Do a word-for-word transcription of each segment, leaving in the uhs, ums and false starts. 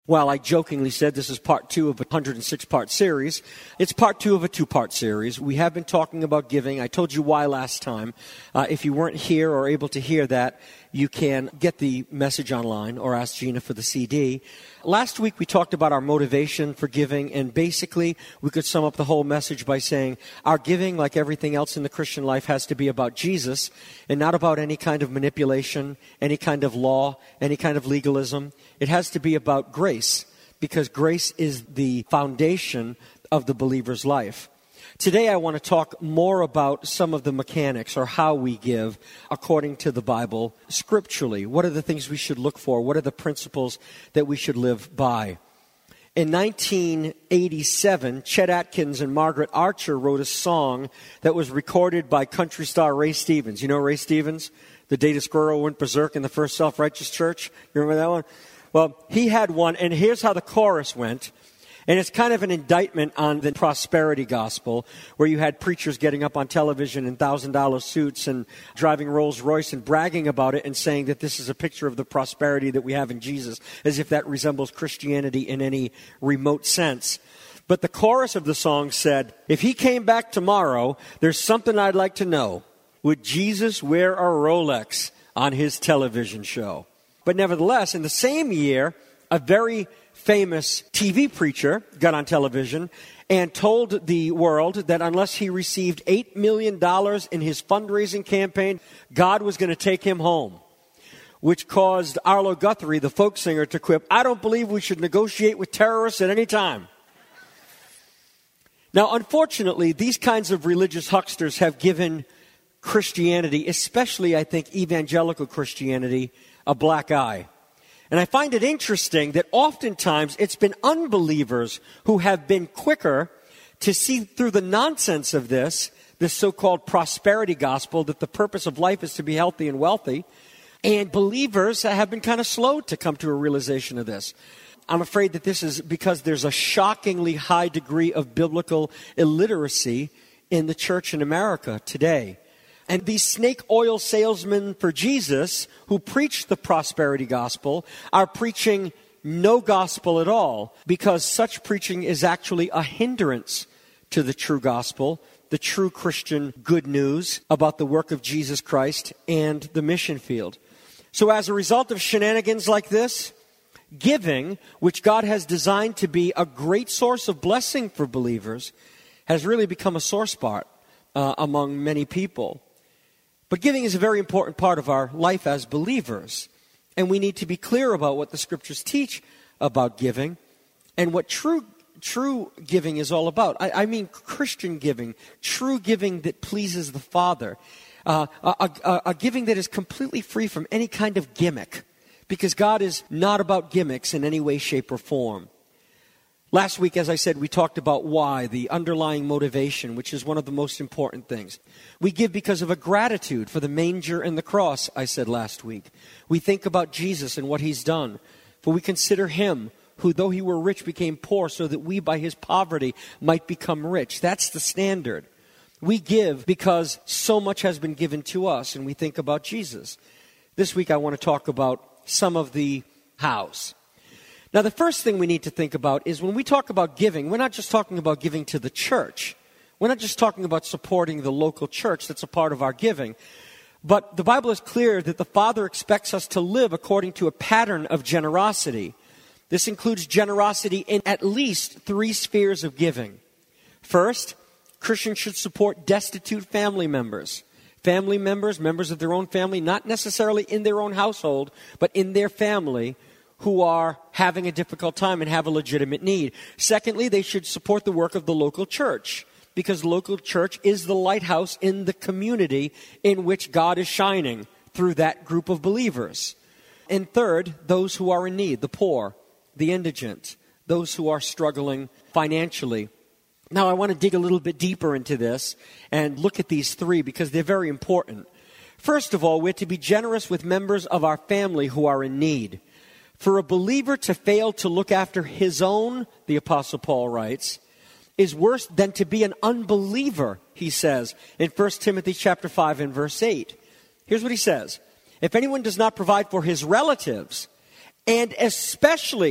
While I jokingly said this is part two of a one hundred six part series, it's part two of a two-part series. We have been talking about giving. I told you why last time. Uh, if you weren't here or able to hear that, you can get the message online or ask Gina for the C D. Last week we talked about our motivation for giving, and basically we could sum up the whole message by saying our giving, like everything else in the Christian life, has to be about Jesus and not about any kind of manipulation, any kind of law, any kind of legalism. It has to be about grace, because grace is the foundation of the believer's life. Today I want to talk more about some of the mechanics or how we give according to the Bible scripturally. What are the things we should look for? What are the principles that we should live by? In nineteen eighty-seven, Chet Atkins and Margaret Archer wrote a song that was recorded by country star Ray Stevens. You know Ray Stevens? The day the squirrel went berserk in the First Self-Righteous Church. You remember that one? Well, he had one, and here's how the chorus went. And it's kind of an indictment on the prosperity gospel, where you had preachers getting up on television in one thousand dollar suits and driving Rolls Royce and bragging about it and saying that this is a picture of the prosperity that we have in Jesus, as if that resembles Christianity in any remote sense. But the chorus of the song said, if he came back tomorrow, there's something I'd like to know. Would Jesus wear a Rolex on his television show? But nevertheless, in the same year, a very famous T V preacher got on television and told the world that unless he received eight million dollars in his fundraising campaign, God was going to take him home, which caused Arlo Guthrie, the folk singer, to quip, I don't believe we should negotiate with terrorists at any time. Now, unfortunately, these kinds of religious hucksters have given Christianity, especially, I think, evangelical Christianity, a black eye. And I find it interesting that oftentimes it's been unbelievers who have been quicker to see through the nonsense of this, this so-called prosperity gospel, that the purpose of life is to be healthy and wealthy. And believers have been kind of slow to come to a realization of this. I'm afraid that this is because there's a shockingly high degree of biblical illiteracy in the church in America today. And these snake oil salesmen for Jesus who preach the prosperity gospel are preaching no gospel at all, because such preaching is actually a hindrance to the true gospel, the true Christian good news about the work of Jesus Christ and the mission field. So as a result of shenanigans like this, giving, which God has designed to be a great source of blessing for believers, has really become a sore spot uh, among many people. But giving is a very important part of our life as believers. And we need to be clear about what the scriptures teach about giving and what true true giving is all about. I, I mean Christian giving, true giving that pleases the Father. Uh, a, a, a giving that is completely free from any kind of gimmick. Because God is not about gimmicks in any way, shape, or form. Last week, as I said, we talked about why, the underlying motivation, which is one of the most important things. We give because of a gratitude for the manger and the cross, I said last week. We think about Jesus and what he's done. For we consider him, who though he were rich, became poor, so that we by his poverty might become rich. That's the standard. We give because so much has been given to us, and we think about Jesus. This week, I want to talk about some of the hows. Now, the first thing we need to think about is when we talk about giving, we're not just talking about giving to the church. We're not just talking about supporting the local church that's a part of our giving. But the Bible is clear that the Father expects us to live according to a pattern of generosity. This includes generosity in at least three spheres of giving. First, Christians should support destitute family members. Family members, members of their own family, not necessarily in their own household, but in their family, who are having a difficult time and have a legitimate need. Secondly, they should support the work of the local church, because local church is the lighthouse in the community in which God is shining through that group of believers. And third, those who are in need, the poor, the indigent, those who are struggling financially. Now, I want to dig a little bit deeper into this and look at these three because they're very important. First of all, we're to be generous with members of our family who are in need. For a believer to fail to look after his own, the Apostle Paul writes, is worse than to be an unbeliever, he says in First Timothy chapter five and verse eight. Here's what he says. If anyone does not provide for his relatives, and especially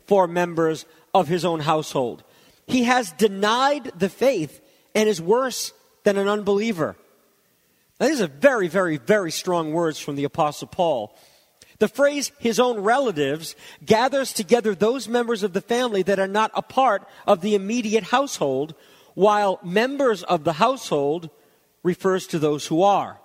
for members of his own household. He has denied the faith and is worse than an unbeliever. Now, these are very, very, very strong words from the Apostle Paul. The phrase, his own relatives, gathers together those members of the family that are not a part of the immediate household, while members of the household refers to those who are.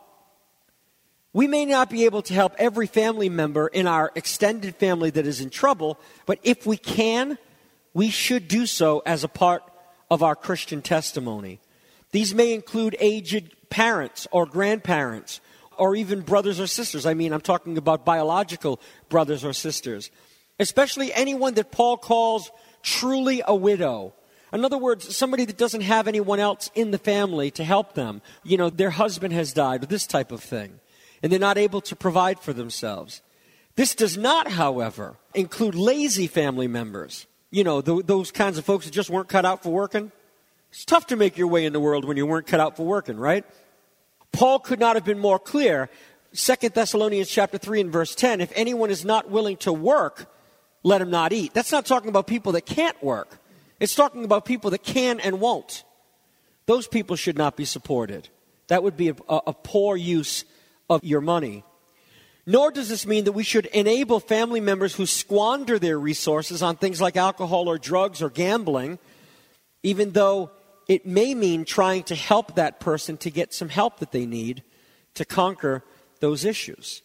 We may not be able to help every family member in our extended family that is in trouble, but if we can, we should do so as a part of our Christian testimony. These may include aged parents or grandparents or even brothers or sisters. I mean, I'm talking about biological brothers or sisters, especially anyone that Paul calls truly a widow. In other words, somebody that doesn't have anyone else in the family to help them. You know, their husband has died, or this type of thing, and they're not able to provide for themselves. This does not, however, include lazy family members. You know, th- those kinds of folks that just weren't cut out for working. It's tough to make your way in the world when you weren't cut out for working, right? Paul could not have been more clear. Second Thessalonians chapter three and verse ten, if anyone is not willing to work, let him not eat. That's not talking about people that can't work. It's talking about people that can and won't. Those people should not be supported. That would be a, a, a poor use of your money. Nor does this mean that we should enable family members who squander their resources on things like alcohol or drugs or gambling, even though it may mean trying to help that person to get some help that they need to conquer those issues.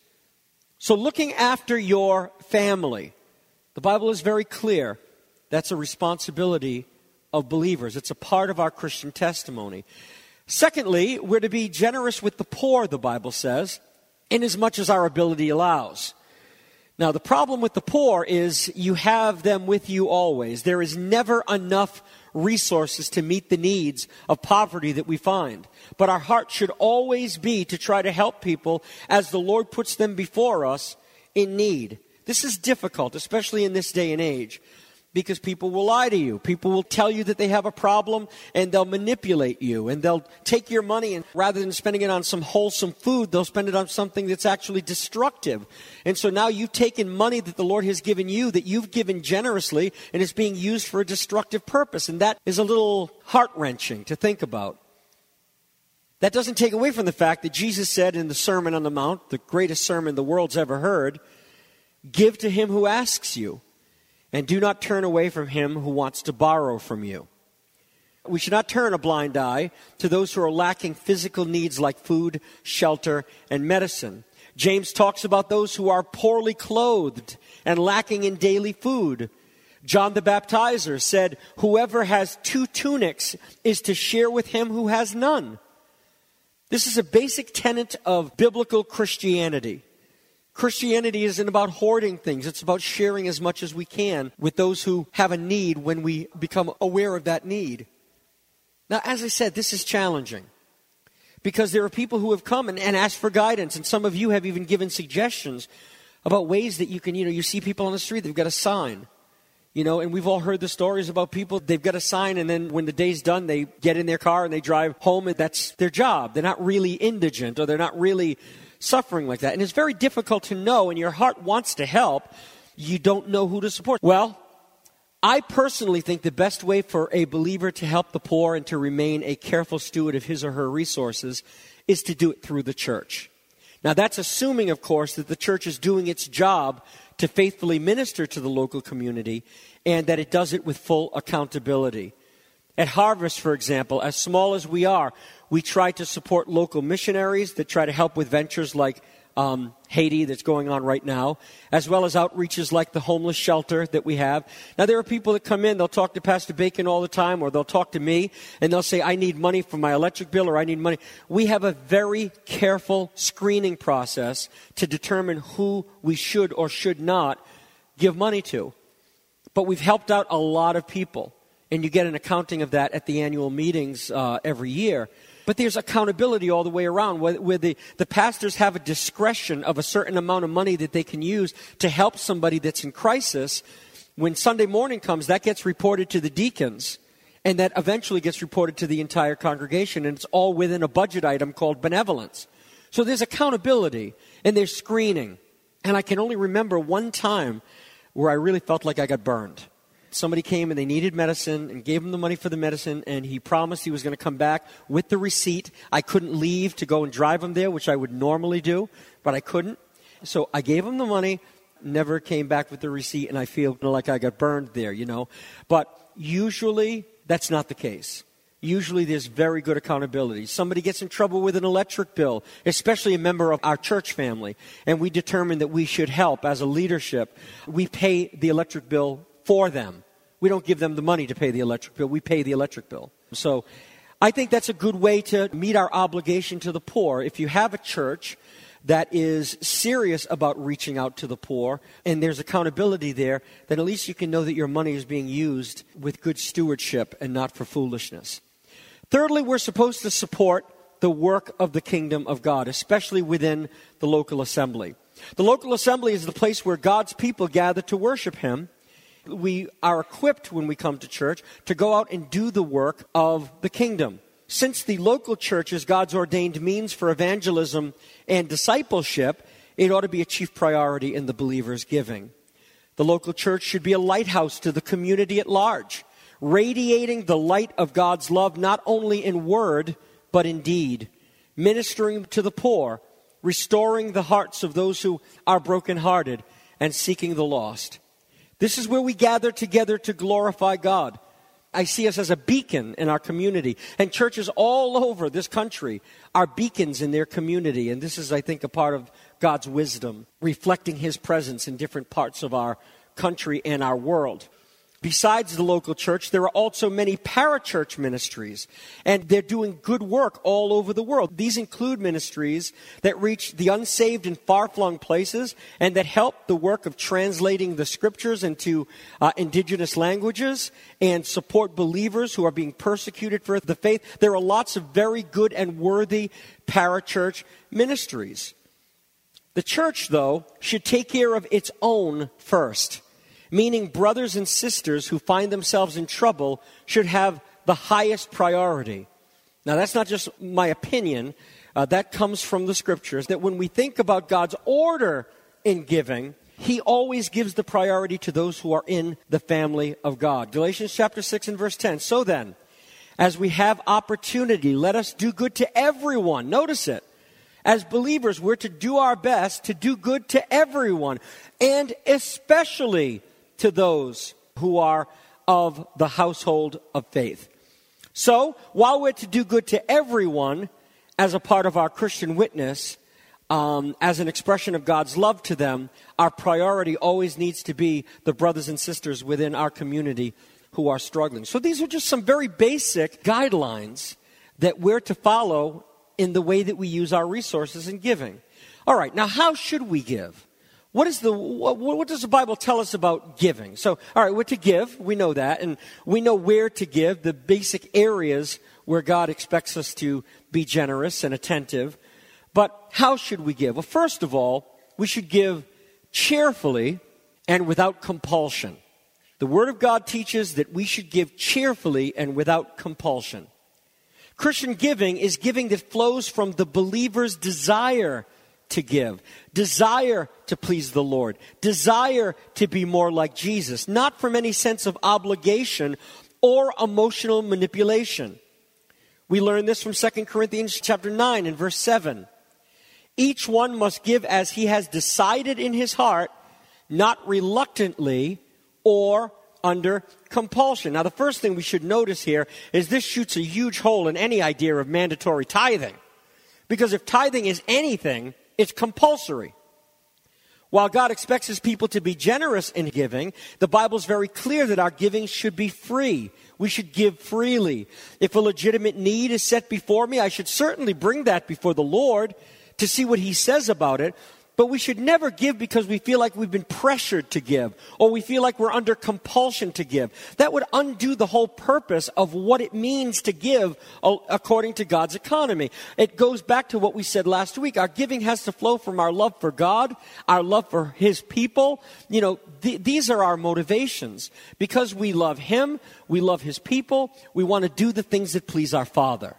So looking after your family, the Bible is very clear. That's a responsibility of believers. It's a part of our Christian testimony. Secondly, we're to be generous with the poor, the Bible says, inasmuch as our ability allows. Now, the problem with the poor is you have them with you always. There is never enough resources to meet the needs of poverty that we find. But our heart should always be to try to help people as the Lord puts them before us in need. This is difficult, especially in this day and age, because people will lie to you. People will tell you that they have a problem, and they'll manipulate you, and they'll take your money, and rather than spending it on some wholesome food, they'll spend it on something that's actually destructive. And so now you've taken money that the Lord has given you, that you've given generously, and it's being used for a destructive purpose. And that is a little heart-wrenching to think about. That doesn't take away from the fact that Jesus said in the Sermon on the Mount, the greatest sermon the world's ever heard, give to him who asks you, and do not turn away from him who wants to borrow from you. We should not turn a blind eye to those who are lacking physical needs like food, shelter, and medicine. James talks about those who are poorly clothed and lacking in daily food. John the Baptizer said, whoever has two tunics is to share with him who has none. This is a basic tenet of biblical Christianity. Christianity isn't about hoarding things. It's about sharing as much as we can with those who have a need when we become aware of that need. Now, as I said, this is challenging because there are people who have come and, and asked for guidance, and some of you have even given suggestions about ways that you can, you know, you see people on the street, they've got a sign, you know, and we've all heard the stories about people, they've got a sign, and then when the day's done, they get in their car and they drive home, and that's their job. They're not really indigent, or they're not really suffering like that. And it's very difficult to know, and your heart wants to help. You don't know who to support. Well, I personally think the best way for a believer to help the poor and to remain a careful steward of his or her resources is to do it through the church. Now, that's assuming, of course, that the church is doing its job to faithfully minister to the local community and that it does it with full accountability. At Harvest, for example, as small as we are, we try to support local missionaries that try to help with ventures like um, Haiti that's going on right now, as well as outreaches like the homeless shelter that we have. Now, there are people that come in, they'll talk to Pastor Bacon all the time, or they'll talk to me, and they'll say, I need money for my electric bill, or I need money. We have a very careful screening process to determine who we should or should not give money to. But we've helped out a lot of people. And you get an accounting of that at the annual meetings uh, every year. But there's accountability all the way around, where, where the, the pastors have a discretion of a certain amount of money that they can use to help somebody that's in crisis. When Sunday morning comes, that gets reported to the deacons, and that eventually gets reported to the entire congregation, and it's all within a budget item called benevolence. So there's accountability, and there's screening. And I can only remember one time where I really felt like I got burned. somebody came and they needed medicine and gave him the money for the medicine, and he promised he was going to come back with the receipt. I couldn't leave to go and drive him there, which I would normally do, but I couldn't. So I gave him the money, never came back with the receipt, and I feel like I got burned there, you know. But usually that's not the case. Usually there's very good accountability. Somebody gets in trouble with an electric bill, especially a member of our church family, and we determine that we should help as a leadership. We pay the electric bill for them. We don't give them the money to pay the electric bill. We pay the electric bill. So I think that's a good way to meet our obligation to the poor. If you have a church that is serious about reaching out to the poor, and there's accountability there, then at least you can know that your money is being used with good stewardship and not for foolishness. Thirdly, we're supposed to support the work of the kingdom of God, especially within the local assembly. The local assembly is the place where God's people gather to worship Him. We are equipped when we come to church to go out and do the work of the kingdom. Since the local church is God's ordained means for evangelism and discipleship, it ought to be a chief priority in the believer's giving. The local church should be a lighthouse to the community at large, radiating the light of God's love not only in word, but in deed, ministering to the poor, restoring the hearts of those who are brokenhearted, and seeking the lost. This is where we gather together to glorify God. I see us as a beacon in our community, and churches all over this country are beacons in their community, and this is, I think, a part of God's wisdom, reflecting His presence in different parts of our country and our world. Besides the local church, there are also many parachurch ministries, and they're doing good work all over the world. These include ministries that reach the unsaved in far-flung places and that help the work of translating the scriptures into uh, indigenous languages and support believers who are being persecuted for the faith. There are lots of very good and worthy parachurch ministries. The church, though, should take care of its own first. Meaning brothers and sisters who find themselves in trouble should have the highest priority. Now, that's not just my opinion. Uh, that comes from the scriptures, that when we think about God's order in giving, He always gives the priority to those who are in the family of God. Galatians chapter six and verse ten. So then, as we have opportunity, let us do good to everyone. Notice it. As believers, we're to do our best to do good to everyone, and especially to those who are of the household of faith. So, while we're to do good to everyone as a part of our Christian witness, um, as an expression of God's love to them, our priority always needs to be the brothers and sisters within our community who are struggling. So these are just some very basic guidelines that we're to follow in the way that we use our resources in giving. All right, now how should we give? What is the what, what does the Bible tell us about giving? So, all right, we're to give. We know that, and we know where to give, the basic areas where God expects us to be generous and attentive. But how should we give? Well, first of all, we should give cheerfully and without compulsion. The Word of God teaches that we should give cheerfully and without compulsion. Christian giving is giving that flows from the believer's desire to give, desire to please the Lord, desire to be more like Jesus, not from any sense of obligation or emotional manipulation. We learn this from Second Corinthians chapter nine and verse seven. Each one must give as he has decided in his heart, not reluctantly or under compulsion. Now, the first thing we should notice here is this shoots a huge hole in any idea of mandatory tithing. Because if tithing is anything, it's compulsory. While God expects His people to be generous in giving, the Bible's very clear that our giving should be free. We should give freely. If a legitimate need is set before me, I should certainly bring that before the Lord to see what He says about it. But we should never give because we feel like we've been pressured to give, or we feel like we're under compulsion to give. That would undo the whole purpose of what it means to give according to God's economy. It goes back to what we said last week. Our giving has to flow from our love for God, our love for His people. You know, th- these are our motivations. Because we love Him, we love His people, we want to do the things that please our Father.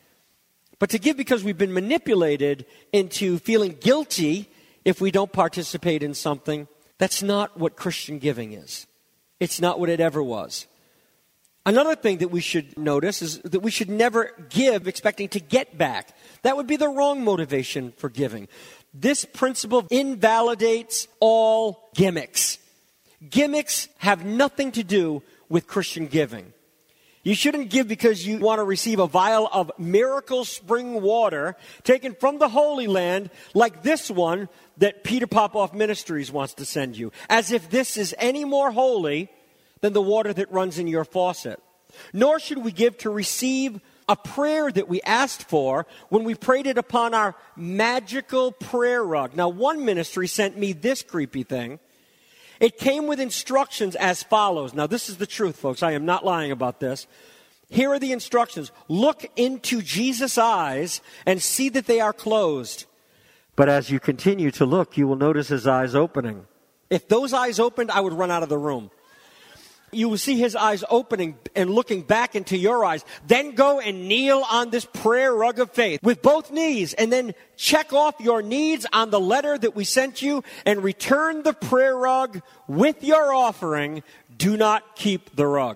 But to give because we've been manipulated into feeling guilty if we don't participate in something, that's not what Christian giving is. It's not what it ever was. Another thing that we should notice is that we should never give expecting to get back. That would be the wrong motivation for giving. This principle invalidates all gimmicks. Gimmicks have nothing to do with Christian giving. You shouldn't give because you want to receive a vial of miracle spring water taken from the Holy Land like this one that Peter Popoff Ministries wants to send you, as if this is any more holy than the water that runs in your faucet. Nor should we give to receive a prayer that we asked for when we prayed it upon our magical prayer rug. Now, one ministry sent me this creepy thing. It came with instructions as follows. Now, this is the truth, folks. I am not lying about this. Here are the instructions. Look into Jesus' eyes and see that they are closed. But as you continue to look, you will notice his eyes opening. If those eyes opened, I would run out of the room. You will see his eyes opening and looking back into your eyes. Then go and kneel on this prayer rug of faith with both knees, and then check off your needs on the letter that we sent you and return the prayer rug with your offering. Do not keep the rug.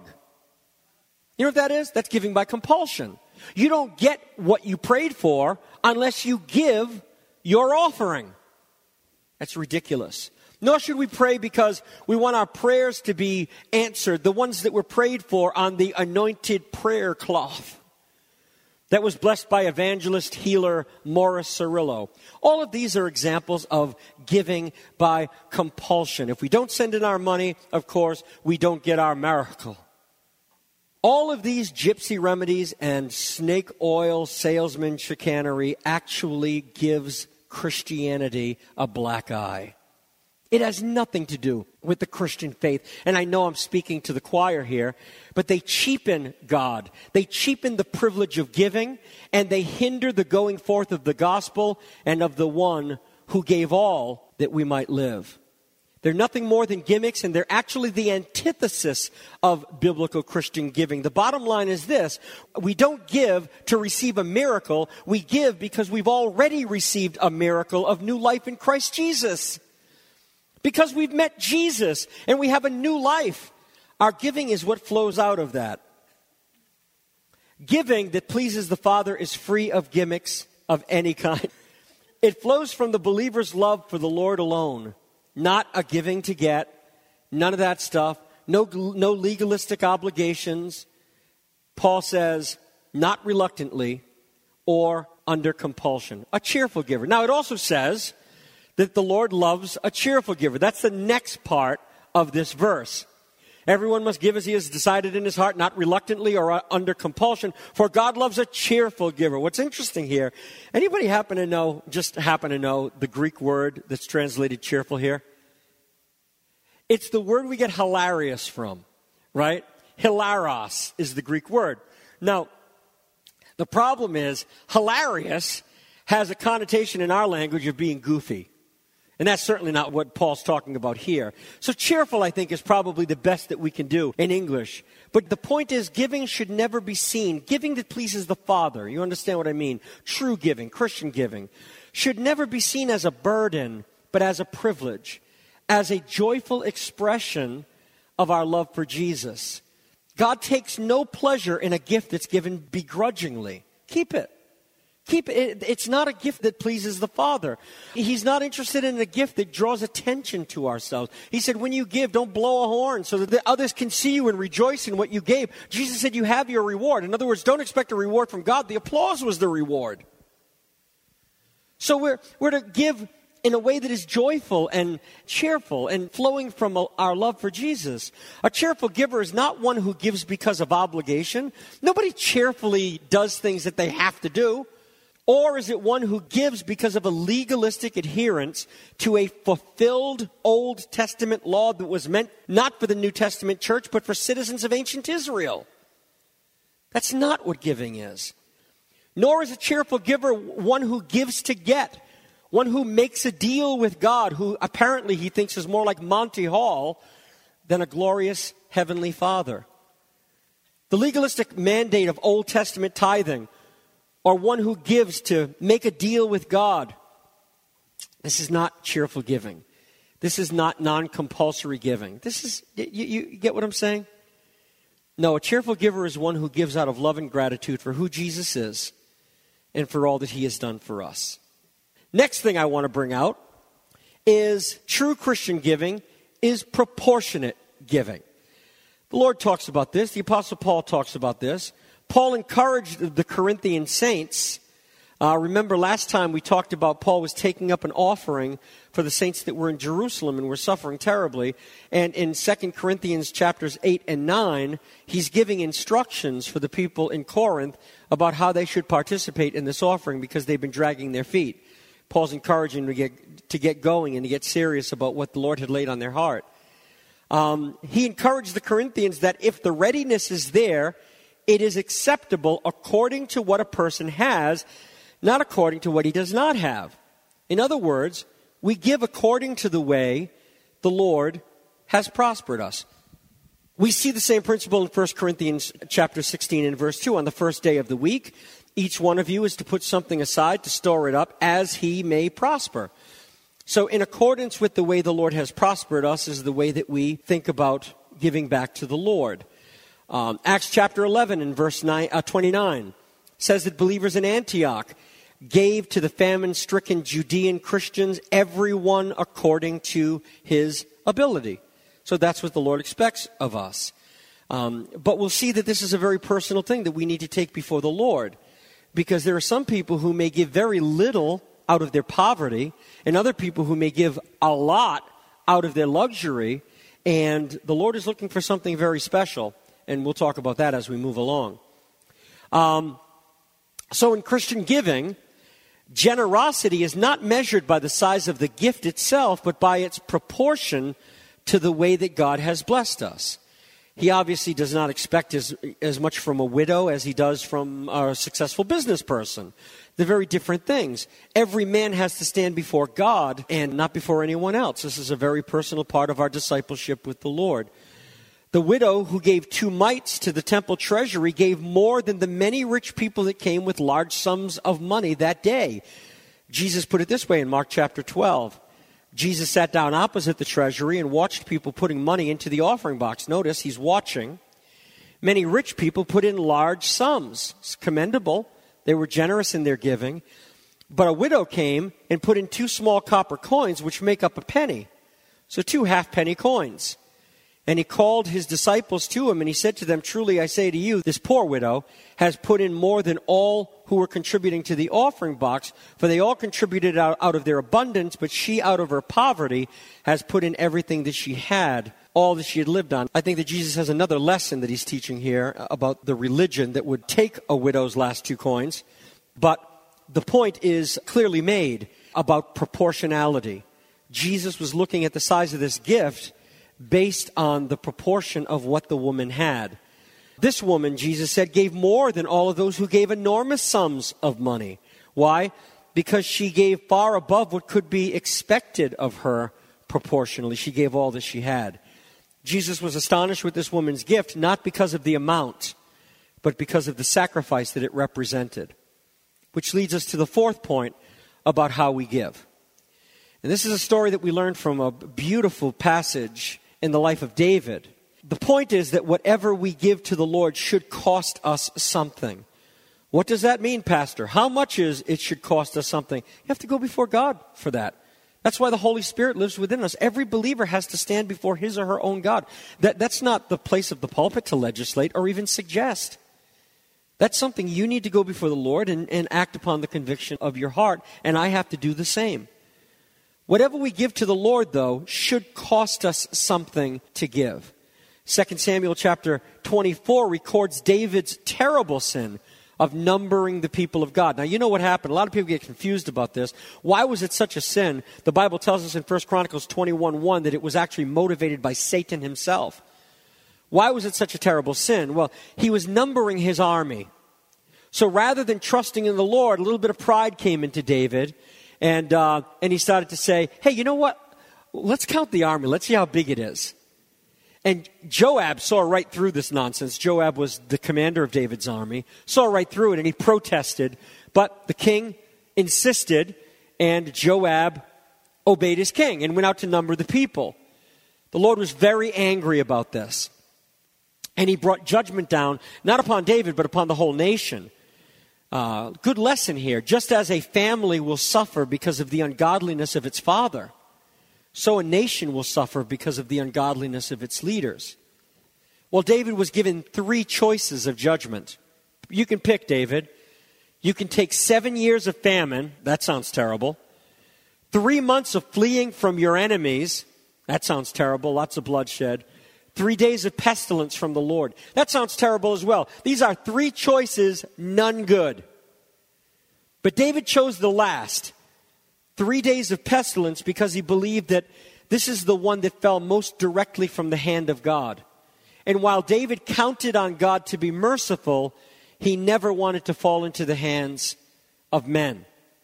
You know what that is? That's giving by compulsion. You don't get what you prayed for unless you give your offering. That's ridiculous. Nor should we pray because we want our prayers to be answered, the ones that were prayed for on the anointed prayer cloth that was blessed by evangelist healer Morris Cirillo. All of these are examples of giving by compulsion. If we don't send in our money, of course, we don't get our miracle. All of these gypsy remedies and snake oil salesman chicanery actually gives Christianity a black eye. It has nothing to do with the Christian faith. And I know I'm speaking to the choir here, but they cheapen God. They cheapen the privilege of giving, and they hinder the going forth of the gospel and of the one who gave all that we might live. They're nothing more than gimmicks, and they're actually the antithesis of biblical Christian giving. The bottom line is this: we don't give to receive a miracle. We give because we've already received a miracle of new life in Christ Jesus. Because we've met Jesus and we have a new life. Our giving is what flows out of that. Giving that pleases the Father is free of gimmicks of any kind. It flows from the believer's love for the Lord alone. Not a giving to get. None of that stuff. No, no legalistic obligations. Paul says, not reluctantly or under compulsion. A cheerful giver. Now it also says that the Lord loves a cheerful giver. That's the next part of this verse. Everyone must give as he has decided in his heart, not reluctantly or under compulsion, for God loves a cheerful giver. What's interesting here, anybody happen to know, just happen to know the Greek word that's translated cheerful here? It's the word we get hilarious from, right? Hilaros is the Greek word. Now, the problem is, hilarious has a connotation in our language of being goofy. And that's certainly not what Paul's talking about here. So cheerful, I think, is probably the best that we can do in English. But the point is, giving should never be seen. Giving that pleases the Father, you understand what I mean? True giving, Christian giving, should never be seen as a burden, but as a privilege, as a joyful expression of our love for Jesus. God takes no pleasure in a gift that's given begrudgingly. Keep it. Keep it. It's not a gift that pleases the Father. He's not interested in a gift that draws attention to ourselves. He said, when you give, don't blow a horn so that the others can see you and rejoice in what you gave. Jesus said, you have your reward. In other words, don't expect a reward from God. The applause was the reward. So we're, we're to give in a way that is joyful and cheerful and flowing from our love for Jesus. A cheerful giver is not one who gives because of obligation. Nobody cheerfully does things that they have to do. Or is it one who gives because of a legalistic adherence to a fulfilled Old Testament law that was meant not for the New Testament church, but for citizens of ancient Israel? That's not what giving is. Nor is a cheerful giver one who gives to get, one who makes a deal with God, who apparently he thinks is more like Monty Hall than a glorious heavenly Father. The legalistic mandate of Old Testament tithing, or one who gives to make a deal with God, this is not cheerful giving. This is not non-compulsory giving. This is, you, you get what I'm saying? No, a cheerful giver is one who gives out of love and gratitude for who Jesus is and for all that he has done for us. Next thing I want to bring out is true Christian giving is proportionate giving. The Lord talks about this. The Apostle Paul talks about this. Paul encouraged the Corinthian saints. Uh, remember last time we talked about Paul was taking up an offering for the saints that were in Jerusalem and were suffering terribly. And in Second Corinthians chapters eight and nine, he's giving instructions for the people in Corinth about how they should participate in this offering because they've been dragging their feet. Paul's encouraging them to get, to get going and to get serious about what the Lord had laid on their heart. Um, he encouraged the Corinthians that if the readiness is there, it is acceptable according to what a person has, not according to what he does not have. In other words, we give according to the way the Lord has prospered us. We see the same principle in First Corinthians chapter sixteen and verse two. On the first day of the week, each one of you is to put something aside to store it up as he may prosper. So in accordance with the way the Lord has prospered us is the way that we think about giving back to the Lord. Um, Acts chapter eleven and verse nine, uh, twenty-nine says that believers in Antioch gave to the famine-stricken Judean Christians, everyone according to his ability. So that's what the Lord expects of us. Um, but we'll see that this is a very personal thing that we need to take before the Lord, because there are some people who may give very little out of their poverty, and other people who may give a lot out of their luxury, and the Lord is looking for something very special, and we'll talk about that as we move along. Um, so in Christian giving, generosity is not measured by the size of the gift itself, but by its proportion to the way that God has blessed us. He obviously does not expect as, as much from a widow as he does from a successful business person. They're very different things. Every man has to stand before God and not before anyone else. This is a very personal part of our discipleship with the Lord. The widow who gave two mites to the temple treasury gave more than the many rich people that came with large sums of money that day. Jesus put it this way in Mark chapter twelve. Jesus sat down opposite the treasury and watched people putting money into the offering box. Notice he's watching. Many rich people put in large sums. It's commendable. They were generous in their giving. But a widow came and put in two small copper coins, which make up a penny. So two half-penny coins. And he called his disciples to him, and he said to them, "Truly I say to you, this poor widow has put in more than all who were contributing to the offering box, for they all contributed out, out of their abundance, but she out of her poverty has put in everything that she had, all that she had lived on." I think that Jesus has another lesson that he's teaching here about the religion that would take a widow's last two coins. But the point is clearly made about proportionality. Jesus was looking at the size of this gift based on the proportion of what the woman had. This woman, Jesus said, gave more than all of those who gave enormous sums of money. Why? Because she gave far above what could be expected of her proportionally. She gave all that she had. Jesus was astonished with this woman's gift, not because of the amount, but because of the sacrifice that it represented. Which leads us to the fourth point about how we give. And this is a story that we learned from a beautiful passage in the life of David. The point is that whatever we give to the Lord should cost us something. What does that mean, Pastor? How much is it should cost us something? You have to go before God for that. That's why the Holy Spirit lives within us. Every believer has to stand before his or her own God. That, that's not the place of the pulpit to legislate or even suggest. That's something you need to go before the Lord and, and act upon the conviction of your heart, and I have to do the same. Whatever we give to the Lord, though, should cost us something to give. Second Samuel chapter twenty-four records David's terrible sin of numbering the people of God. Now, you know what happened. A lot of people get confused about this. Why was it such a sin? The Bible tells us in First Chronicles twenty-one one that it was actually motivated by Satan himself. Why was it such a terrible sin? Well, he was numbering his army. So rather than trusting in the Lord, a little bit of pride came into David. And uh, and he started to say, hey, you know what? Let's count the army. Let's see how big it is. And Joab saw right through this nonsense. Joab was the commander of David's army. Saw right through it, and he protested. But the king insisted, and Joab obeyed his king and went out to number the people. The Lord was very angry about this. And he brought judgment down, not upon David, but upon the whole nation. Uh, good lesson here. Just as a family will suffer because of the ungodliness of its father, so a nation will suffer because of the ungodliness of its leaders. Well, David was given three choices of judgment. You can pick, David. You can take seven years of famine. That sounds terrible. Three months of fleeing from your enemies. That sounds terrible. Lots of bloodshed. Three days of pestilence from the Lord. That sounds terrible as well. These are three choices, none good. But David chose the last. Three days of pestilence because he believed that this is the one that fell most directly from the hand of God. And while David counted on God to be merciful, he never wanted to fall into the hands of men.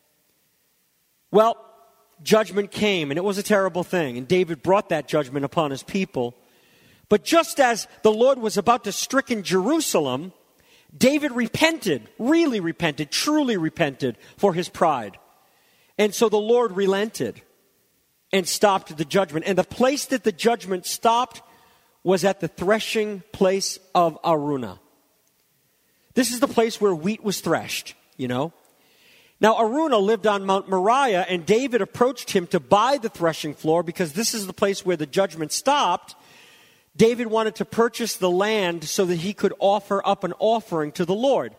Well, judgment came, and it was a terrible thing. And David brought that judgment upon his people. But just as the Lord was about to stricken Jerusalem, David repented, really repented, truly repented for his pride. And so the Lord relented and stopped the judgment. And the place that the judgment stopped was at the threshing place of Araunah. This is the place where wheat was threshed, you know. Now, Araunah lived on Mount Moriah, and David approached him to buy the threshing floor because this is the place where the judgment stopped. David wanted to purchase the land so that he could offer up an offering to the Lord.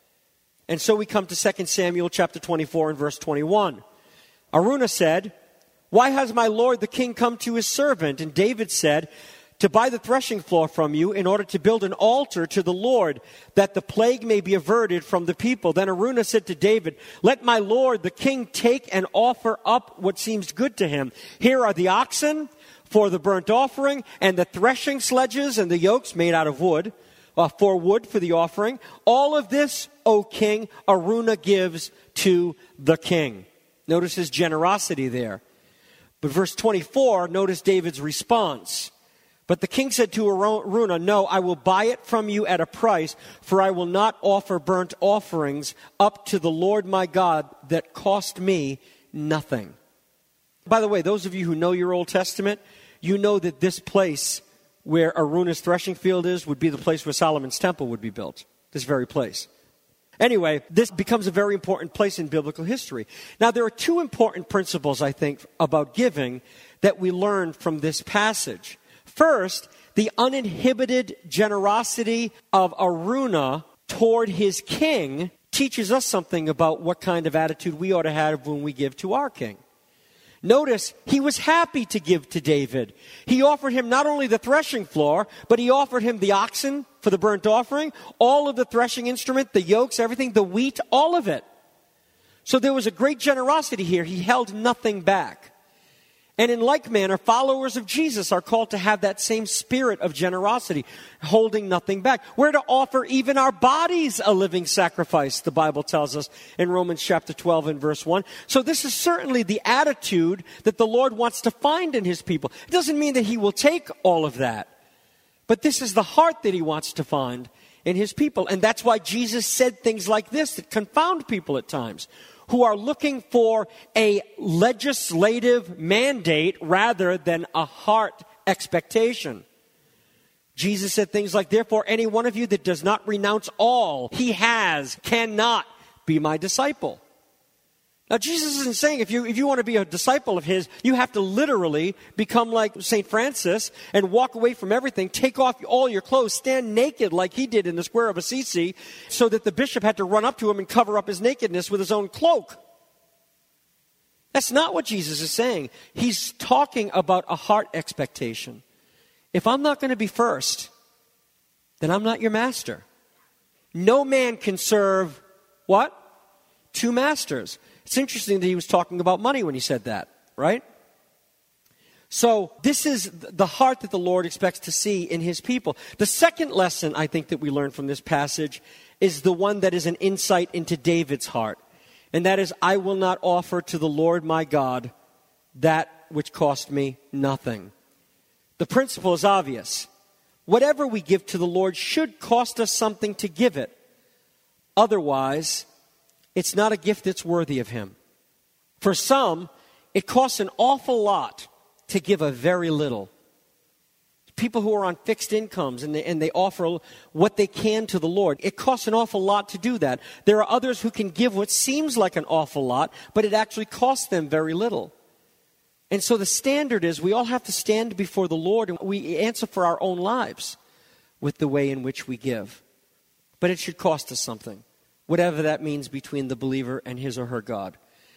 And so we come to Second Samuel chapter twenty-four and verse twenty-one. Araunah said, "Why has my lord the king come to his servant?" And David said, "To buy the threshing floor from you in order to build an altar to the Lord, that the plague may be averted from the people." Then Araunah said to David, "Let my lord the king take and offer up what seems good to him. Here are the oxen for the burnt offering, and the threshing sledges and the yokes made out of wood, uh, for wood for the offering. All of this, O king, Araunah gives to the king." Notice his generosity there. But verse twenty-four, notice David's response. But the king said to Araunah, "No, I will buy it from you at a price, for I will not offer burnt offerings up to the Lord my God that cost me nothing." By the way, those of you who know your Old Testament, you know that this place where Araunah's threshing field is would be the place where Solomon's temple would be built. This very place. Anyway, this becomes a very important place in biblical history. Now, there are two important principles, I think, about giving that we learn from this passage. First, the uninhibited generosity of Araunah toward his king teaches us something about what kind of attitude we ought to have when we give to our king. Notice, he was happy to give to David. He offered him not only the threshing floor, but he offered him the oxen for the burnt offering, all of the threshing instrument, the yokes, everything, the wheat, all of it. So there was a great generosity here. He held nothing back. And in like manner, followers of Jesus are called to have that same spirit of generosity, holding nothing back. We're to offer even our bodies a living sacrifice, the Bible tells us in Romans chapter twelve and verse one. So this is certainly the attitude that the Lord wants to find in his people. It doesn't mean that he will take all of that, but this is the heart that he wants to find in his people. And that's why Jesus said things like this that confound people at times, who are looking for a legislative mandate rather than a heart expectation. Jesus said things like, "Therefore, any one of you that does not renounce all he has cannot be my disciple." Now, Jesus isn't saying if you if you want to be a disciple of his, you have to literally become like Saint Francis and walk away from everything, take off all your clothes, stand naked like he did in the square of Assisi, so that the bishop had to run up to him and cover up his nakedness with his own cloak. That's not what Jesus is saying. He's talking about a heart expectation. If I'm not going to be first, then I'm not your master. No man can serve, what? Two masters. It's interesting that he was talking about money when he said that, right? So this is the heart that the Lord expects to see in his people. The second lesson I think that we learn from this passage is the one that is an insight into David's heart. And that is, I will not offer to the Lord my God that which cost me nothing. The principle is obvious. Whatever we give to the Lord should cost us something to give it. Otherwise, it's not a gift that's worthy of him. For some, it costs an awful lot to give a very little. People who are on fixed incomes and they, and they offer what they can to the Lord, it costs an awful lot to do that. There are others who can give what seems like an awful lot, but it actually costs them very little. And so the standard is we all have to stand before the Lord and we answer for our own lives with the way in which we give. But it should cost us something, whatever that means between the believer and his or her God.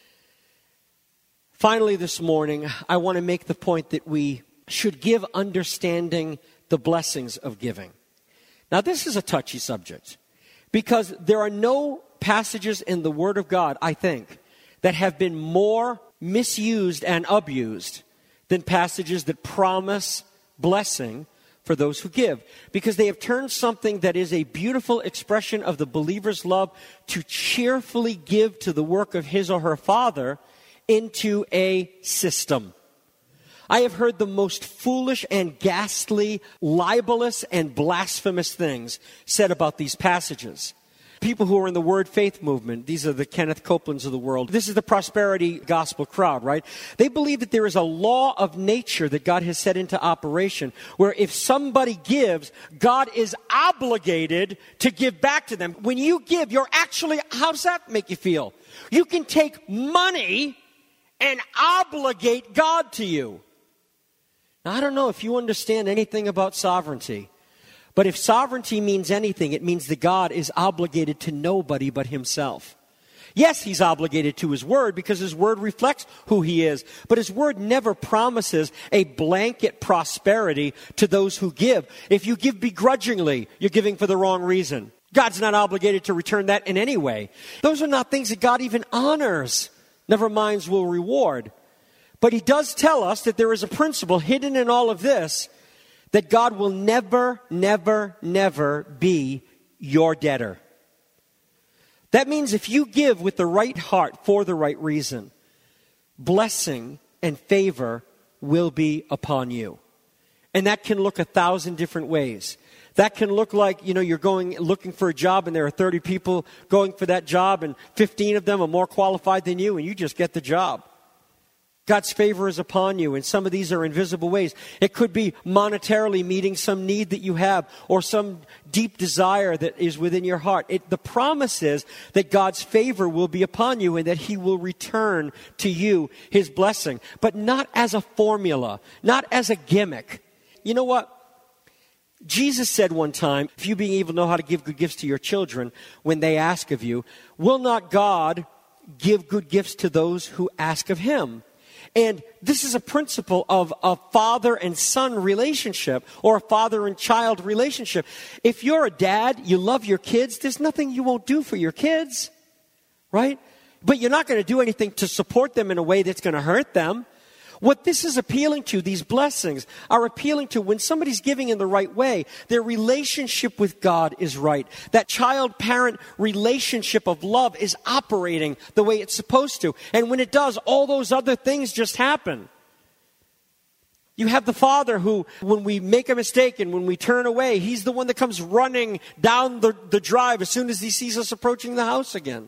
Finally, this morning, I want to make the point that we should give understanding the blessings of giving. Now, this is a touchy subject because there are no passages in the Word of God, I think, that have been more misused and abused than passages that promise blessing for those who give, because they have turned something that is a beautiful expression of the believer's love to cheerfully give to the work of his or her Father into a system. I have heard the most foolish and ghastly, libelous and blasphemous things said about these passages. People who are in the Word Faith movement, these are the Kenneth Copelands of the world. This is the prosperity gospel crowd, right? They believe that there is a law of nature that God has set into operation where if somebody gives, God is obligated to give back to them. When you give, you're actually, how does that make you feel? You can take money and obligate God to you. Now, I don't know if you understand anything about sovereignty, but if sovereignty means anything, it means that God is obligated to nobody but himself. Yes, he's obligated to his word because his word reflects who he is, but his word never promises a blanket prosperity to those who give. If you give begrudgingly, you're giving for the wrong reason. God's not obligated to return that in any way. Those are not things that God even honors, never mind will reward. But he does tell us that there is a principle hidden in all of this, that God will never, never, never be your debtor. That means if you give with the right heart for the right reason, blessing and favor will be upon you. And that can look a thousand different ways. That can look like, you know, you're going looking for a job and there are thirty people going for that job and fifteen of them are more qualified than you and you just get the job. God's favor is upon you, and some of these are invisible ways. It could be monetarily meeting some need that you have or some deep desire that is within your heart. It, the promise is that God's favor will be upon you and that he will return to you his blessing, but not as a formula, not as a gimmick. You know what? Jesus said one time, if you being evil know how to give good gifts to your children when they ask of you, will not God give good gifts to those who ask of him? And this is a principle of a father and son relationship or a father and child relationship. If you're a dad, you love your kids, there's nothing you won't do for your kids, right? But you're not going to do anything to support them in a way that's going to hurt them. What this is appealing to, these blessings, are appealing to when somebody's giving in the right way, their relationship with God is right. That child-parent relationship of love is operating the way it's supposed to. And when it does, all those other things just happen. You have the father who, when we make a mistake and when we turn away, he's the one that comes running down the, the drive as soon as he sees us approaching the house again.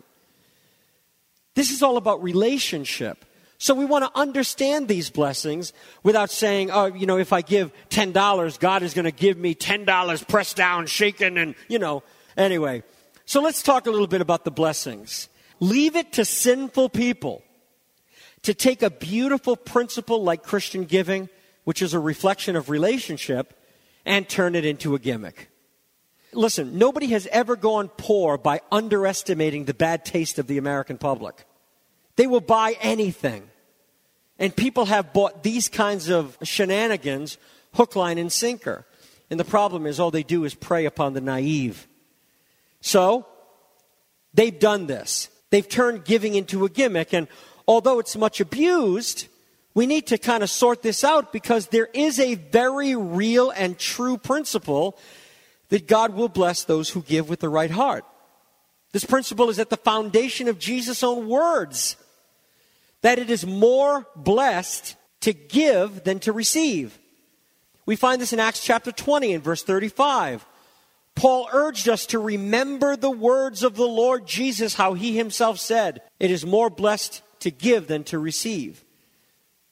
This is all about relationship. So we want to understand these blessings without saying, oh, you know, if I give ten dollars, God is going to give me ten dollars pressed down, shaken, and, you know. Anyway, so let's talk a little bit about the blessings. Leave it to sinful people to take a beautiful principle like Christian giving, which is a reflection of relationship, and turn it into a gimmick. Listen, nobody has ever gone poor by underestimating the bad taste of the American public. They will buy anything. And people have bought these kinds of shenanigans, hook, line, and sinker. And the problem is all they do is prey upon the naive. So, they've done this. They've turned giving into a gimmick. And although it's much abused, we need to kind of sort this out because there is a very real and true principle that God will bless those who give with the right heart. This principle is at the foundation of Jesus' own words, that it is more blessed to give than to receive. We find this in Acts chapter twenty and verse thirty-five. Paul urged us to remember the words of the Lord Jesus, how he himself said, it is more blessed to give than to receive.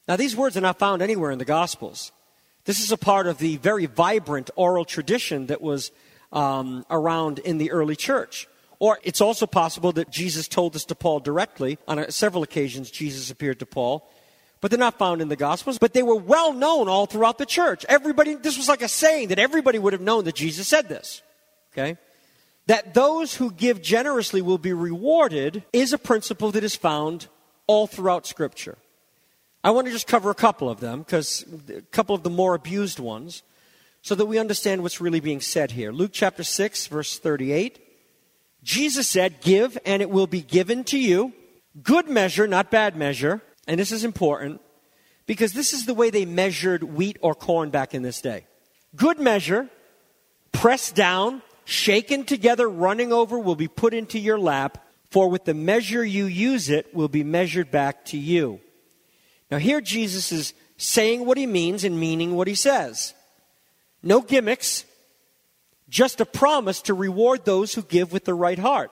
Now, these words are not found anywhere in the Gospels. This is a part of the very vibrant oral tradition that was um, around in the early church. Or it's also possible that Jesus told this to Paul directly. On a, several occasions, Jesus appeared to Paul. But they're not found in the Gospels. But they were well known all throughout the church. Everybody, this was like a saying that everybody would have known that Jesus said this. Okay? That those who give generously will be rewarded is a principle that is found all throughout Scripture. I want to just cover a couple of them, because a couple of the more abused ones, so that we understand what's really being said here. Luke chapter six, verse thirty-eight. Jesus said, "Give, and it will be given to you. Good measure, not bad measure." And this is important, because this is the way they measured wheat or corn back in this day. Good measure, pressed down, shaken together, running over, will be put into your lap, for with the measure you use it will be measured back to you. Now here Jesus is saying what he means and meaning what he says. No gimmicks, just a promise to reward those who give with the right heart.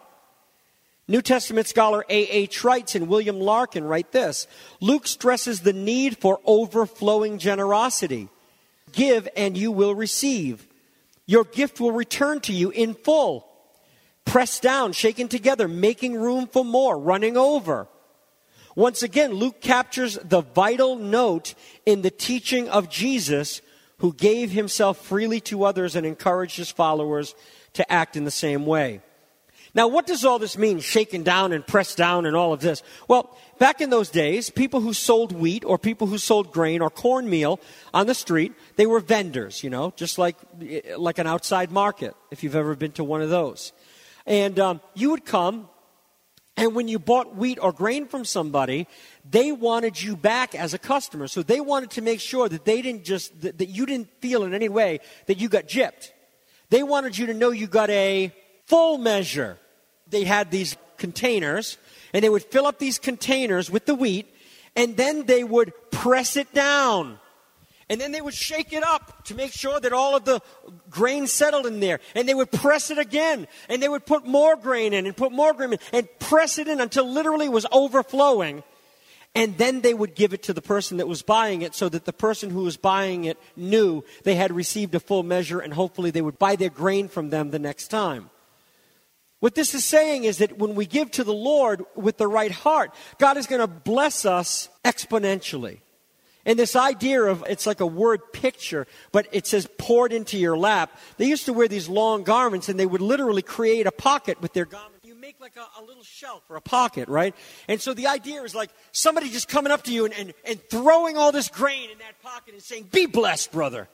New Testament scholar A H Wrights and William Larkin write this: Luke stresses the need for overflowing generosity. Give and you will receive. Your gift will return to you in full. Pressed down, shaken together, making room for more, running over. Once again, Luke captures the vital note in the teaching of Jesus, who gave himself freely to others and encouraged his followers to act in the same way. Now, what does all this mean, shaken down and pressed down and all of this? Well, back in those days, people who sold wheat or people who sold grain or cornmeal on the street, they were vendors, you know, just like, like an outside market, if you've ever been to one of those. And um, you would come, and when you bought wheat or grain from somebody, they wanted you back as a customer. So they wanted to make sure that they didn't just, that, that you didn't feel in any way that you got gypped. They wanted you to know you got a full measure. They had these containers, and they would fill up these containers with the wheat, and then they would press it down. And then they would shake it up to make sure that all of the grain settled in there. And they would press it again. And they would put more grain in and put more grain in and press it in until literally it was overflowing. And then they would give it to the person that was buying it, so that the person who was buying it knew they had received a full measure, and hopefully they would buy their grain from them the next time. What this is saying is that when we give to the Lord with the right heart, God is going to bless us exponentially. And this idea of, it's like a word picture, but it says poured into your lap. They used to wear these long garments, and they would literally create a pocket with their garment. You make like a, a little shelf or a pocket, right? And so the idea is like somebody just coming up to you and, and, and throwing all this grain in that pocket and saying, "Be blessed, brother.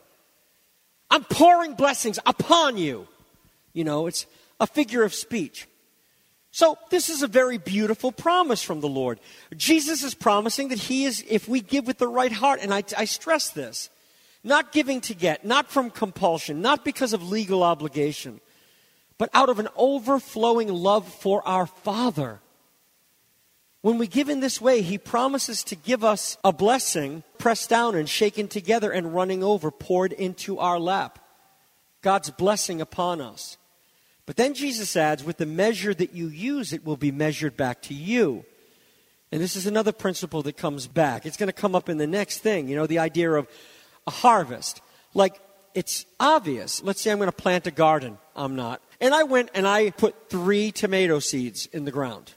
I'm pouring blessings upon you." You know, it's a figure of speech. So this is a very beautiful promise from the Lord. Jesus is promising that he is, if we give with the right heart, and I, I stress this, not giving to get, not from compulsion, not because of legal obligation, but out of an overflowing love for our Father. When we give in this way, he promises to give us a blessing, pressed down and shaken together and running over, poured into our lap. God's blessing upon us. But then Jesus adds, with the measure that you use, it will be measured back to you. And this is another principle that comes back. It's going to come up in the next thing, you know, the idea of a harvest. Like, it's obvious. Let's say I'm going to plant a garden. I'm not. And I went and I put three tomato seeds in the ground.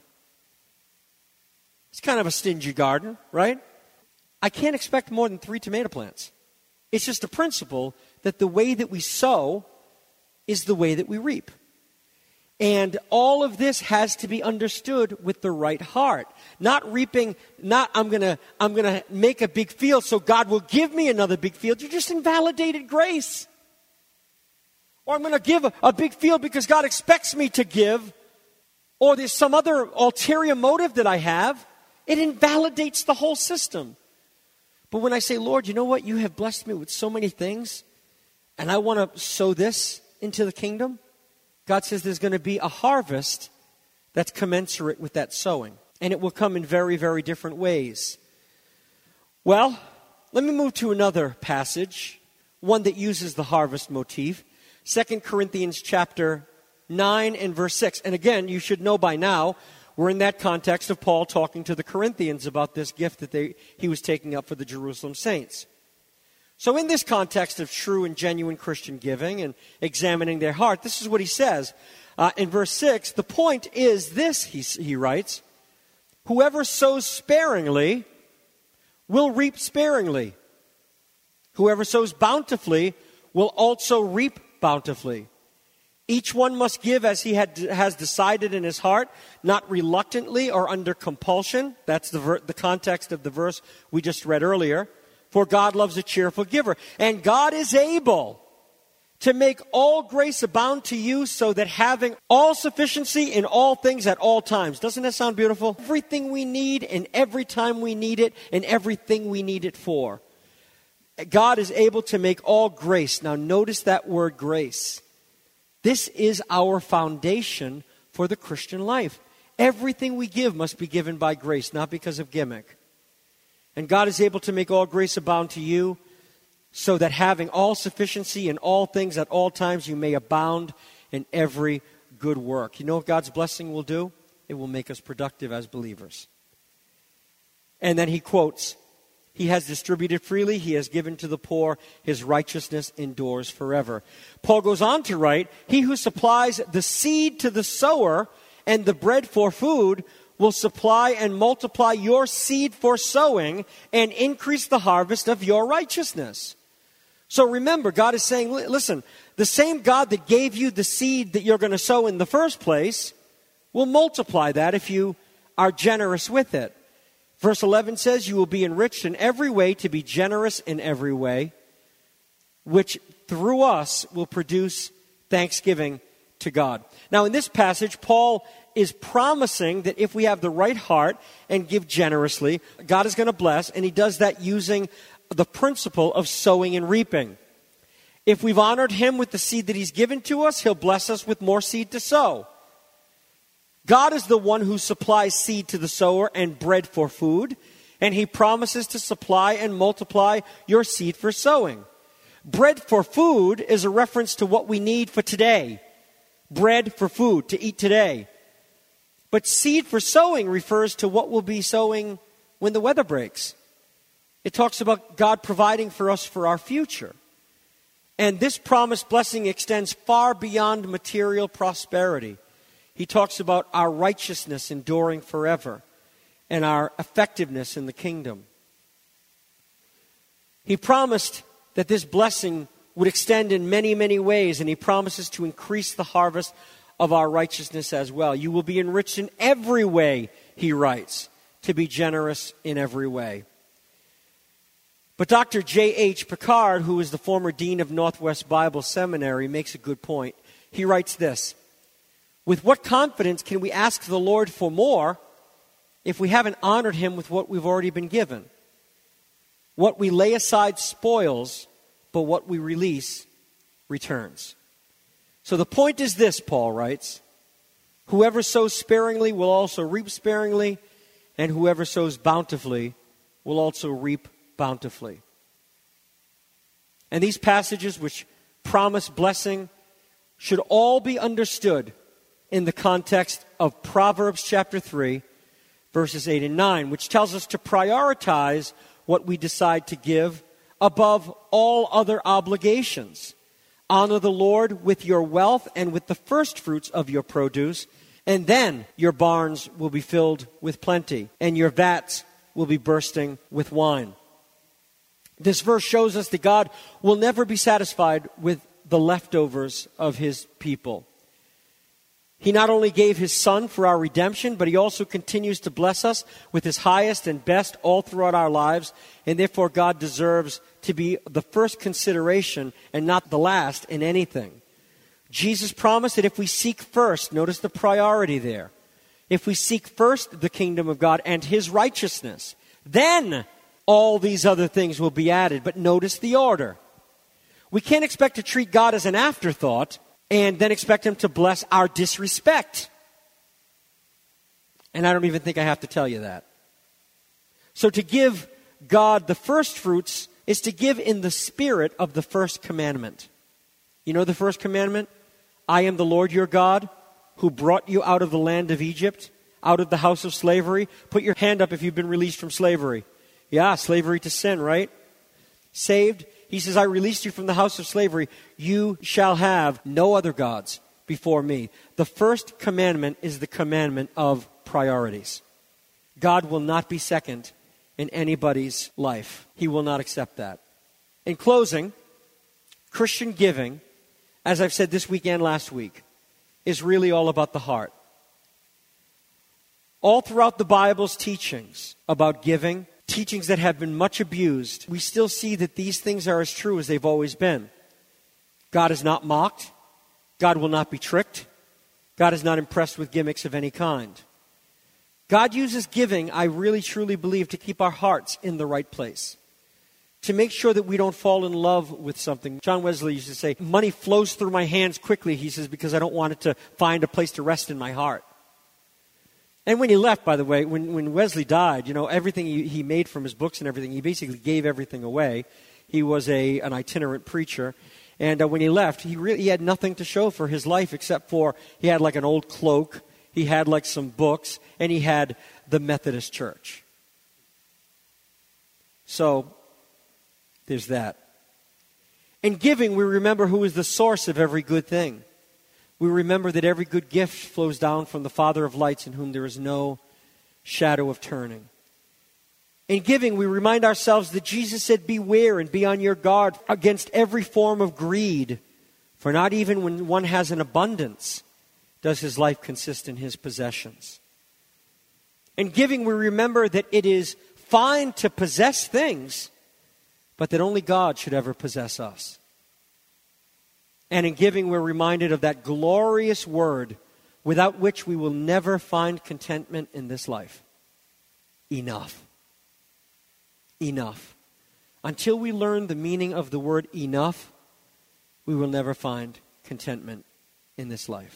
It's kind of a stingy garden, right? I can't expect more than three tomato plants. It's just a principle that the way that we sow is the way that we reap. And all of this has to be understood with the right heart. Not reaping, not I'm going to I'm going to make a big field so God will give me another big field. You just invalidated grace. Or I'm going to give a, a big field because God expects me to give. Or there's some other ulterior motive that I have. It invalidates the whole system. But when I say, "Lord, you know what? You have blessed me with so many things, and I want to sow this into the kingdom," God says there's going to be a harvest that's commensurate with that sowing. And it will come in very, very different ways. Well, let me move to another passage, one that uses the harvest motif. Second Corinthians chapter nine and verse six. And again, you should know by now, We're in that context of Paul talking to the Corinthians about this gift that they, he was taking up for the Jerusalem saints. So in this context of true and genuine Christian giving and examining their heart, this is what he says. Uh, in verse six, the point is this, he, he writes, whoever sows sparingly will reap sparingly. Whoever sows bountifully will also reap bountifully. Each one must give as he had, has decided in his heart, not reluctantly or under compulsion. That's the, ver- the context of the verse we just read earlier. For God loves a cheerful giver. And God is able to make all grace abound to you so that having all sufficiency in all things at all times. Doesn't that sound beautiful? Everything we need and every time we need it and everything we need it for. God is able to make all grace. Now notice that word grace. This is our foundation for the Christian life. Everything we give must be given by grace, not because of gimmick. And God is able to make all grace abound to you so that having all sufficiency in all things at all times, you may abound in every good work. You know what God's blessing will do? It will make us productive as believers. And then he quotes, he has distributed freely, he has given to the poor, his righteousness endures forever. Paul goes on to write, he who supplies the seed to the sower and the bread for food will supply and multiply your seed for sowing and increase the harvest of your righteousness. So remember, God is saying, listen, the same God that gave you the seed that you're going to sow in the first place will multiply that if you are generous with it. Verse eleven says, you will be enriched in every way to be generous in every way, which through us will produce thanksgiving to God. Now in this passage, Paul is promising that if we have the right heart and give generously, God is going to bless, and he does that using the principle of sowing and reaping. If we've honored him with the seed that he's given to us, he'll bless us with more seed to sow. God is the one who supplies seed to the sower and bread for food, and he promises to supply and multiply your seed for sowing. Bread for food is a reference to what we need for today. Bread for food, to eat today. But seed for sowing refers to what we'll be sowing when the weather breaks. It talks about God providing for us for our future. And this promised blessing extends far beyond material prosperity. He talks about our righteousness enduring forever and our effectiveness in the kingdom. He promised that this blessing would extend in many, many ways, and he promises to increase the harvest of our righteousness as well. You will be enriched in every way, he writes, to be generous in every way. But Doctor J H Picard, who is the former dean of Northwest Bible Seminary, makes a good point. He writes this, with what confidence can we ask the Lord for more if we haven't honored him with what we've already been given? What we lay aside spoils, but what we release returns. So the point is this, Paul writes, whoever sows sparingly will also reap sparingly, and whoever sows bountifully will also reap bountifully. And these passages which promise blessing should all be understood in the context of Proverbs chapter three, verses eight and nine, which tells us to prioritize what we decide to give above all other obligations. Honor the Lord with your wealth and with the first fruits of your produce, and then your barns will be filled with plenty, and your vats will be bursting with wine. This verse shows us that God will never be satisfied with the leftovers of his people. He not only gave his Son for our redemption, but he also continues to bless us with his highest and best all throughout our lives, and therefore God deserves to be the first consideration and not the last in anything. Jesus promised that if we seek first, notice the priority there, if we seek first the kingdom of God and his righteousness, then all these other things will be added. But notice the order. We can't expect to treat God as an afterthought and then expect him to bless our disrespect. And I don't even think I have to tell you that. So to give God the first fruits is to give in the spirit of the first commandment. You know the first commandment? I am the Lord your God who brought you out of the land of Egypt. out of the house of slavery? Put your hand up if you've been released from slavery. Yeah, slavery to sin, right? Saved. He says, I released you from the house of slavery. You shall have no other gods before me. The first commandment is the commandment of priorities. God will not be second in anybody's life. He will not accept that. In closing, Christian giving, as I've said this week and last week, is really all about the heart. All throughout the Bible's teachings about giving, teachings that have been much abused, we still see that these things are as true as they've always been. God is not mocked. God will not be tricked. God is not impressed with gimmicks of any kind. God uses giving, I really truly believe, to keep our hearts in the right place. To make sure that we don't fall in love with something. John Wesley used to say, money flows through my hands quickly, he says, because I don't want it to find a place to rest in my heart. And when he left, by the way, when, when Wesley died, you know, everything he, he made from his books and everything, he basically gave everything away. He was a an itinerant preacher. And uh, when he left, he really he had nothing to show for his life except for he had like an old cloak, he had like some books, and he had the Methodist Church. So, there's that. In giving, we remember who is the source of every good thing. We remember that every good gift flows down from the Father of lights in whom there is no shadow of turning. In giving, we remind ourselves that Jesus said, beware and be on your guard against every form of greed. For not even when one has an abundance does his life consist in his possessions. In giving, we remember that it is fine to possess things, but that only God should ever possess us. And in giving, we're reminded of that glorious word without which we will never find contentment in this life. Enough. Enough. Until we learn the meaning of the word enough, we will never find contentment in this life.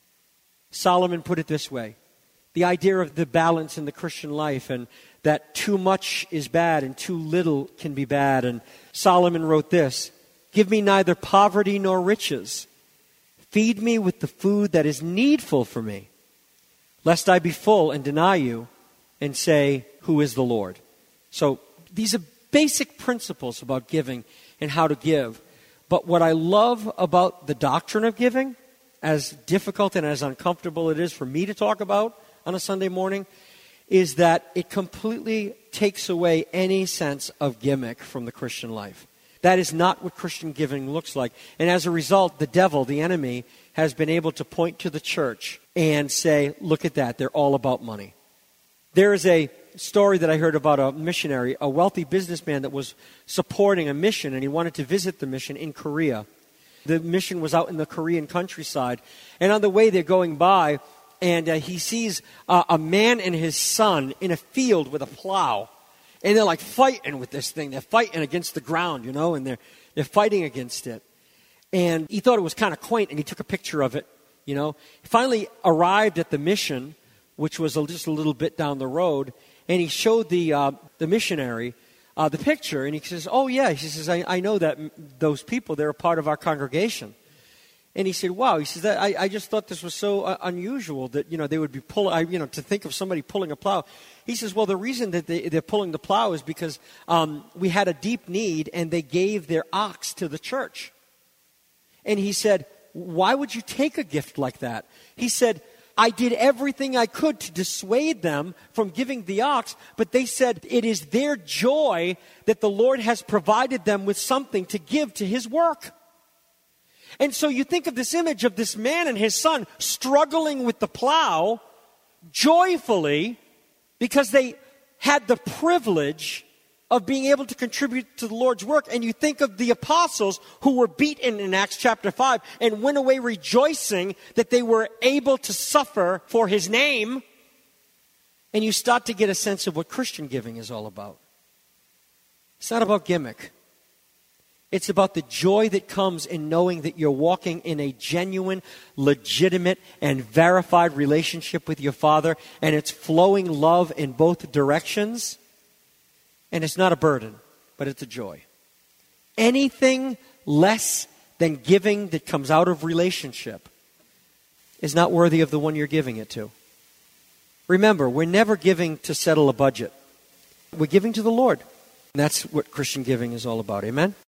Solomon put it this way. The idea of the balance in the Christian life and that too much is bad and too little can be bad. And Solomon wrote this, give me neither poverty nor riches. Feed me with the food that is needful for me, lest I be full and deny you and say, who is the Lord? So these are basic principles about giving and how to give. But what I love about the doctrine of giving, as difficult and as uncomfortable it is for me to talk about on a Sunday morning, is that it completely takes away any sense of gimmick from the Christian life. That is not what Christian giving looks like. And as a result, the devil, the enemy, has been able to point to the church and say, look at that, they're all about money. There is a story that I heard about a missionary, a wealthy businessman that was supporting a mission, and he wanted to visit the mission in Korea. The mission was out in the Korean countryside. And on the way they're going by, and uh, he sees uh, a man and his son in a field with a plow. And they're like fighting with this thing. They're fighting against the ground, you know, and they're they're fighting against it. And he thought it was kind of quaint, and he took a picture of it, you know. He finally arrived at the mission, which was a, just a little bit down the road, and he showed the uh, the missionary uh, the picture, and he says, oh, yeah. He says, I, I know that m- those people, they're a part of our congregation. And he said, wow. He says, that, I, I just thought this was so uh, unusual that, you know, they would be pulling, you know, to think of somebody pulling a plow. He says, well, the reason that they, they're pulling the plow is because um, we had a deep need and they gave their ox to the church. And he said, why would you take a gift like that? He said, I did everything I could to dissuade them from giving the ox, but they said it is their joy that the Lord has provided them with something to give to his work. And so you think of this image of this man and his son struggling with the plow joyfully because they had the privilege of being able to contribute to the Lord's work. And you think of the apostles who were beaten in Acts chapter five and went away rejoicing that they were able to suffer for his name. And you start to get a sense of what Christian giving is all about. It's not about gimmick. It's about the joy that comes in knowing that you're walking in a genuine, legitimate, and verified relationship with your Father, and it's flowing love in both directions. And it's not a burden, but it's a joy. Anything less than giving that comes out of relationship is not worthy of the one you're giving it to. Remember, we're never giving to settle a budget. We're giving to the Lord. And that's what Christian giving is all about. Amen?